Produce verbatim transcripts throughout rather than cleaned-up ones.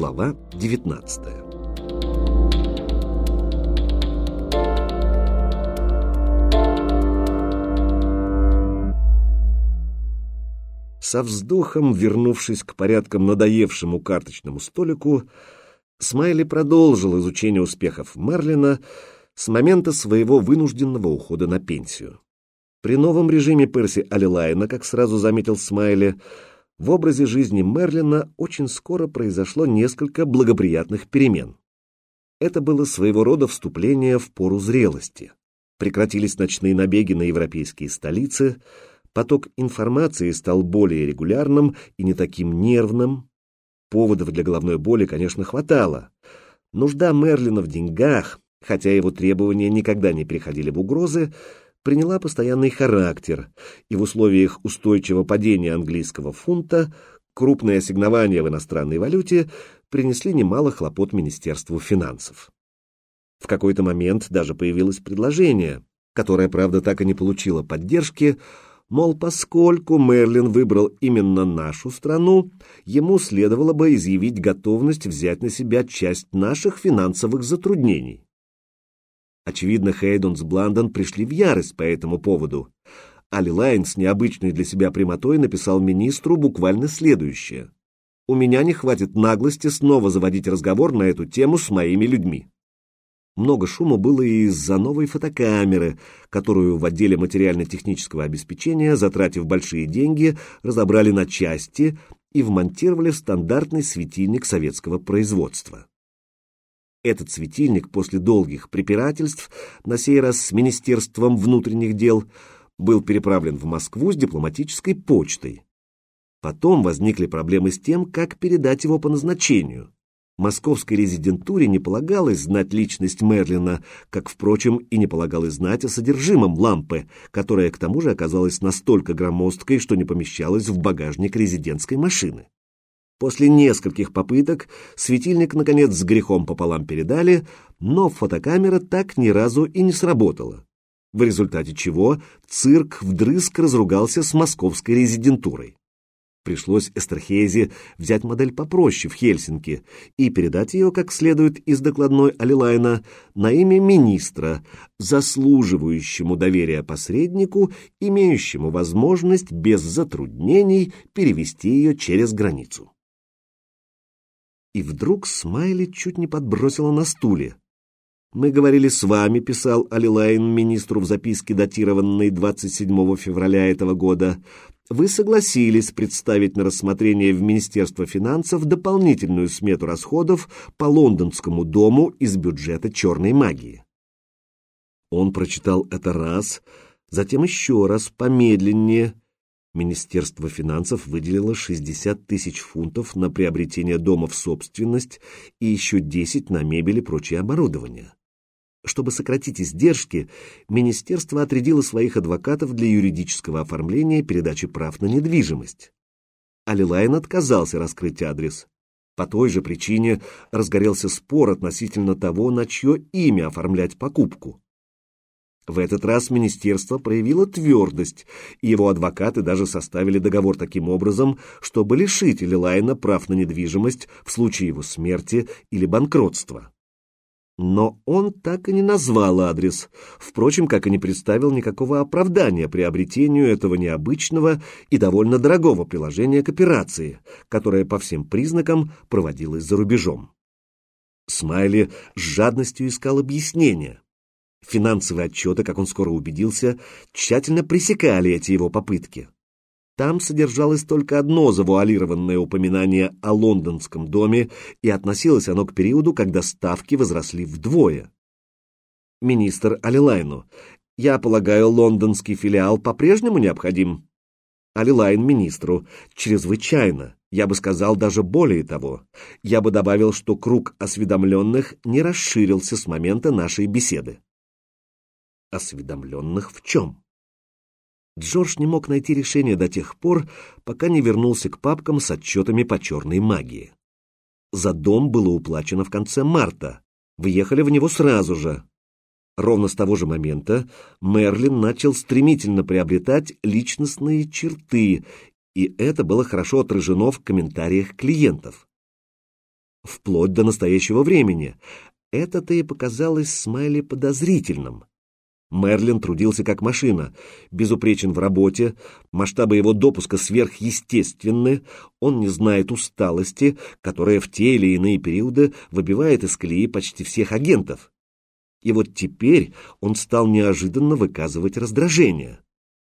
Глава девятнадцатая. Со вздохом, вернувшись к порядкам надоевшему карточному столику, Смайли продолжил изучение успехов Мерлина с момента своего вынужденного ухода на пенсию. При новом режиме Перси Алилайна, как сразу заметил Смайли, в образе жизни Мерлина очень скоро произошло несколько благоприятных перемен. Это было своего рода вступление в пору зрелости. Прекратились ночные набеги на европейские столицы, поток информации стал более регулярным и не таким нервным. Поводов для головной боли, конечно, хватало. Нужда Мерлина в деньгах, хотя его требования никогда не переходили в угрозы, приняла постоянный характер, и в условиях устойчивого падения английского фунта крупные ассигнования в иностранной валюте принесли немало хлопот Министерству финансов. В какой-то момент даже появилось предложение, которое, правда, так и не получило поддержки, мол, поскольку Мерлин выбрал именно нашу страну, ему следовало бы изъявить готовность взять на себя часть наших финансовых затруднений. Очевидно, Хейдон с Бландон пришли в ярость по этому поводу. Алилайн с необычной для себя прямотой написал министру буквально следующее: «У меня не хватит наглости снова заводить разговор на эту тему с моими людьми». Много шума было и из-за новой фотокамеры, которую в отделе материально-технического обеспечения, затратив большие деньги, разобрали на части и вмонтировали в стандартный светильник советского производства. Этот светильник после долгих препирательств, на сей раз с Министерством внутренних дел, был переправлен в Москву с дипломатической почтой. Потом возникли проблемы с тем, как передать его по назначению. Московской резидентуре не полагалось знать личность Мерлина, как, впрочем, и не полагалось знать о содержимом лампы, которая, к тому же, оказалась настолько громоздкой, что не помещалась в багажник резидентской машины. После нескольких попыток светильник, наконец, с грехом пополам передали, но фотокамера так ни разу и не сработала, в результате чего цирк вдрызг разругался с московской резидентурой. Пришлось Эстерхейзе взять модель попроще в Хельсинки и передать ее, как следует из докладной Алилайна, на имя министра, заслуживающему доверия посреднику, имеющему возможность без затруднений перевести ее через границу. И вдруг Смайли чуть не подбросила на стуле. «Мы говорили с вами», — писал Алилайн министру в записке, датированной двадцать седьмого февраля этого года. «Вы согласились представить на рассмотрение в Министерство финансов дополнительную смету расходов по лондонскому дому из бюджета черной магии». Он прочитал это раз, затем еще раз, помедленнее. Министерство финансов выделило шестьдесят тысяч фунтов на приобретение дома в собственность и еще десять на мебель и прочее оборудование. Чтобы сократить издержки, министерство отрядило своих адвокатов для юридического оформления передачи прав на недвижимость. Алилайн отказался раскрыть адрес. По той же причине разгорелся спор относительно того, на чье имя оформлять покупку. В этот раз министерство проявило твердость, и его адвокаты даже составили договор таким образом, чтобы лишить Алилайна прав на недвижимость в случае его смерти или банкротства. Но он так и не назвал адрес, впрочем, как и не представил никакого оправдания приобретению этого необычного и довольно дорогого приложения к операции, которое по всем признакам проводилось за рубежом. Смайли с жадностью искал объяснения. Финансовые отчеты, как он скоро убедился, тщательно пресекали эти его попытки. Там содержалось только одно завуалированное упоминание о лондонском доме, и относилось оно к периоду, когда ставки возросли вдвое. Министр Алилайну: «Я полагаю, лондонский филиал по-прежнему необходим?» Алилайн министру: «Чрезвычайно. Я бы сказал даже более того. Я бы добавил, что круг осведомленных не расширился с момента нашей беседы». Осведомленных в чем? Джордж не мог найти решение до тех пор, пока не вернулся к папкам с отчетами по черной магии. За дом было уплачено в конце марта, въехали в него сразу же. Ровно с того же момента Мерлин начал стремительно приобретать личностные черты, и это было хорошо отражено в комментариях клиентов. вплоть до настоящего времени. Это-то и показалось Смайли подозрительным. Мерлин трудился как машина, безупречен в работе, масштабы его допуска сверхъестественны, он не знает усталости, которая в те или иные периоды выбивает из колеи почти всех агентов. И вот теперь он стал неожиданно выказывать раздражение.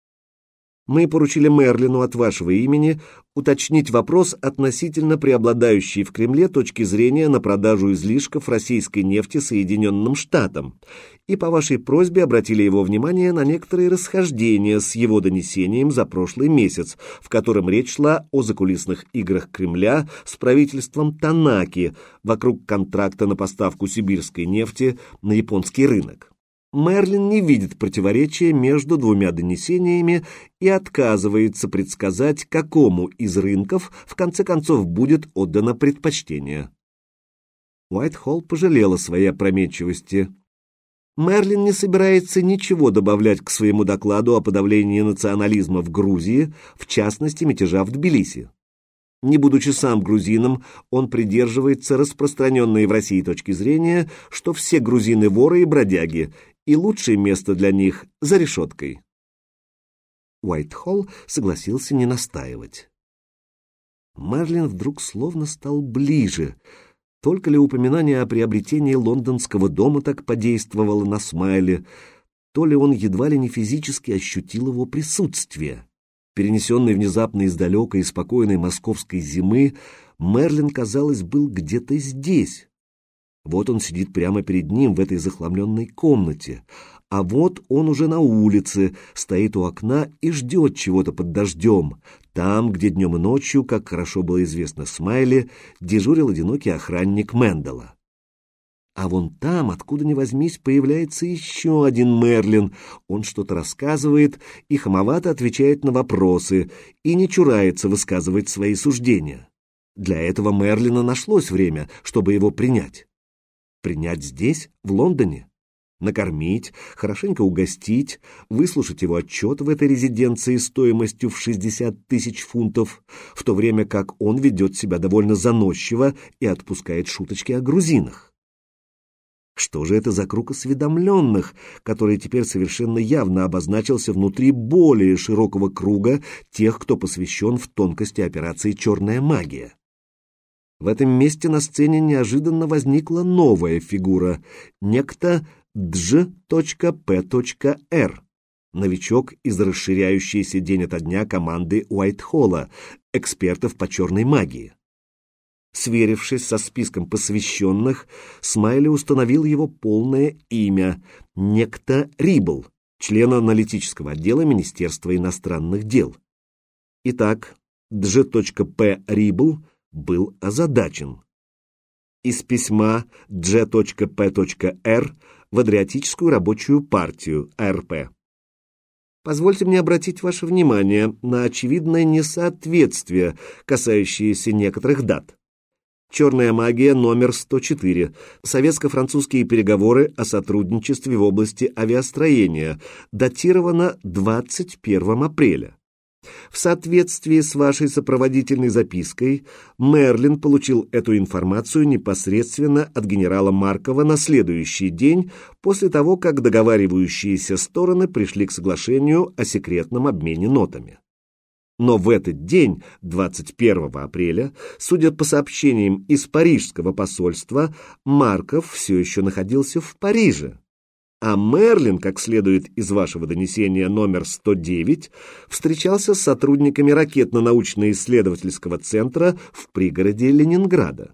Мы поручили Мерлину от вашего имени уточнить вопрос относительно преобладающей в Кремле точки зрения на продажу излишков российской нефти Соединенным Штатам, и по вашей просьбе обратили его внимание на некоторые расхождения с его донесением за прошлый месяц, в котором речь шла о закулисных играх Кремля с правительством Танаки вокруг контракта на поставку сибирской нефти на японский рынок. Мерлин не видит противоречия между двумя донесениями и отказывается предсказать, какому из рынков в конце концов будет отдано предпочтение. Уайтхолл пожалел о своей опрометчивости. Мерлин не собирается ничего добавлять к своему докладу о подавлении национализма в Грузии, в частности мятежа в Тбилиси. Не будучи сам грузином, он придерживается распространенной в России точки зрения, что все грузины воры и бродяги, и лучшее место для них за решеткой. Уайтхолл согласился не настаивать. Мерлин вдруг словно стал ближе. Только ли упоминание о приобретении лондонского дома так подействовало на Смайли, то ли он едва ли не физически ощутил его присутствие. Перенесенный внезапно из далекой и спокойной московской зимы, Мерлин, казалось, был где-то здесь. Вот он сидит прямо перед ним в этой захламленной комнате, а вот он уже на улице, стоит у окна и ждет чего-то под дождем, там, где днем и ночью, как хорошо было известно Смайли, дежурил одинокий охранник Мэндала. А вон там, откуда ни возьмись, появляется еще один Мерлин. Он что-то рассказывает и хамовато отвечает на вопросы, и не чурается высказывать свои суждения. Для этого Мерлина нашлось время, чтобы его принять. Принять здесь, в Лондоне? Накормить, хорошенько угостить, выслушать его отчет в этой резиденции стоимостью в шестьдесят тысяч фунтов, в то время как он ведет себя довольно заносчиво и отпускает шуточки о грузинах. Что же это за круг осведомленных, который теперь совершенно явно обозначился внутри более широкого круга тех, кто посвящен в тонкости операции «Черная магия»? В этом месте на сцене неожиданно возникла новая фигура, некто Дж.П.Р, новичок из расширяющейся день ото дня команды Уайтхолла, экспертов по черной магии. Сверившись со списком посвященных, Смайли установил его полное имя – некто Рибл, член аналитического отдела Министерства иностранных дел. Итак, Дж.П. Рибл был озадачен. Из письма Дж.П.Р в Адриатическую рабочую партию А Р П. Позвольте мне обратить ваше внимание на очевидное несоответствие, касающееся некоторых дат. «Черная магия» номер сто четыре. Советско-французские переговоры о сотрудничестве в области авиастроения. Датировано двадцать первого апреля. В соответствии с вашей сопроводительной запиской, Мерлин получил эту информацию непосредственно от генерала Маркова на следующий день после того, как договаривающиеся стороны пришли к соглашению о секретном обмене нотами. Но в этот день, двадцать первого апреля, судя по сообщениям из парижского посольства, Марков все еще находился в Париже. А Мерлин, как следует из вашего донесения номер сто девять, встречался с сотрудниками ракетно-научно-исследовательского центра в пригороде Ленинграда.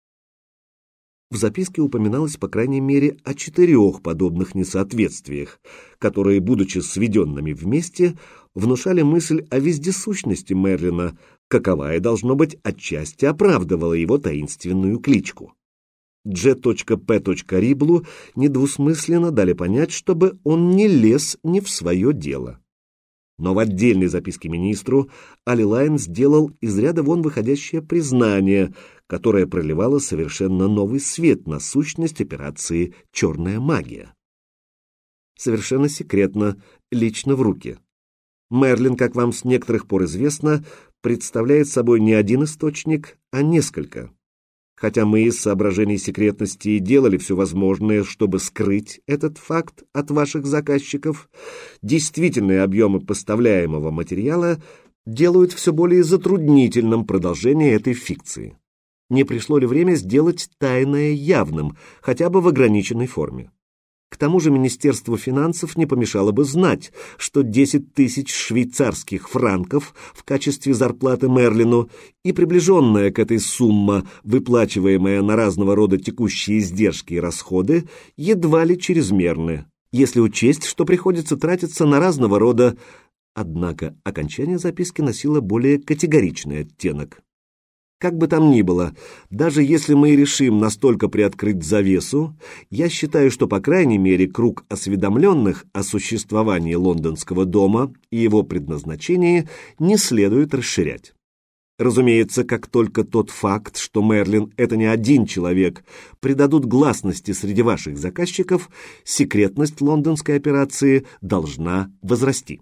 В записке упоминалось по крайней мере о четырех подобных несоответствиях, которые, будучи сведенными вместе, внушали мысль о вездесущности Мерлина, каковая, должно быть, отчасти оправдывала его таинственную кличку. Дж.П. Риблу недвусмысленно дали понять, чтобы он не лез не в свое дело. Но в отдельной записке министру Али Лайн сделал из ряда вон выходящее признание, которое проливало совершенно новый свет на сущность операции «Черная магия». Совершенно секретно, лично в руки. Мерлин, как вам с некоторых пор известно, представляет собой не один источник, а несколько. Хотя мы из соображений секретности и делали все возможное, чтобы скрыть этот факт от ваших заказчиков, действительные объемы поставляемого материала делают все более затруднительным продолжение этой фикции. Не пришло ли время сделать тайное явным, хотя бы в ограниченной форме? К тому же Министерству финансов не помешало бы знать, что десять тысяч швейцарских франков в качестве зарплаты Мерлину и приближенная к этой сумма, выплачиваемая на разного рода текущие издержки и расходы, едва ли чрезмерны, если учесть, что приходится тратиться на разного рода... Однако окончание записки носило более категоричный оттенок. Как бы там ни было, даже если мы решим настолько приоткрыть завесу, я считаю, что, по крайней мере, круг осведомленных о существовании лондонского дома и его предназначении не следует расширять. Разумеется, как только тот факт, что Мерлин — это не один человек, придадут гласности среди ваших заказчиков, секретность лондонской операции должна возрасти.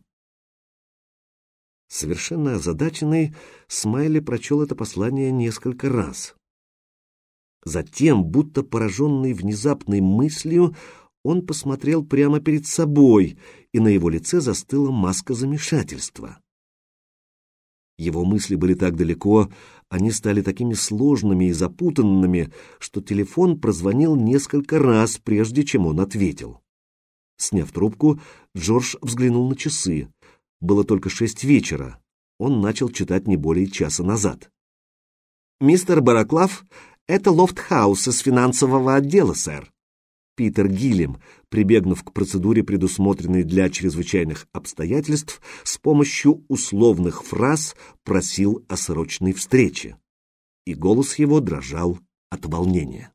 Совершенно озадаченный, Смайли прочел это послание несколько раз. Затем, будто пораженный внезапной мыслью, он посмотрел прямо перед собой, и на его лице застыла маска замешательства. Его мысли были так далеко, они стали такими сложными и запутанными, что телефон прозвонил несколько раз, прежде чем он ответил. Сняв трубку, Джордж взглянул на часы. Было только шесть вечера. Он начал читать не более часа назад. «Мистер Бараклав, это Лофтхаус из финансового отдела, сэр». Питер Гиллем, прибегнув к процедуре, предусмотренной для чрезвычайных обстоятельств, с помощью условных фраз просил о срочной встрече. И голос его дрожал от волнения.